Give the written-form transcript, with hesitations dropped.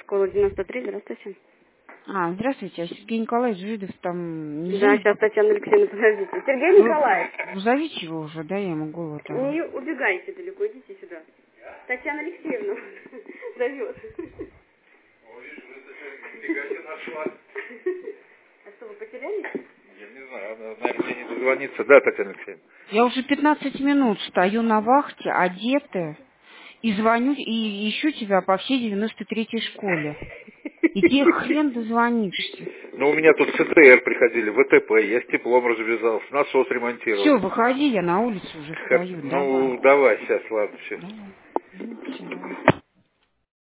Школа 93, здравствуйте. Здравствуйте, а Сергей Николаевич Жидов там... Да, сейчас Татьяна Алексеевна, подождите. Сергей Николаевич. Зовите его уже, да, я ему голову там. Не убегайте далеко, идите сюда. Татьяна Алексеевна зовет. А что, вы потерялись? Я не знаю, она, наверное, мне не дозвонится. Да, Татьяна Алексеевна? Я уже 15 минут стою на вахте, одетая, и звоню, и ищу тебя по всей 93-й школе. И тебе хрен дозвонишься. Ну, у меня тут ЦТР приходили, ВТП, я с теплом развязался, насос ремонтировал. Все, выходи, я на улице уже стою. Ну, давай сейчас, ладно, все. Давай. Ну, всё, давай.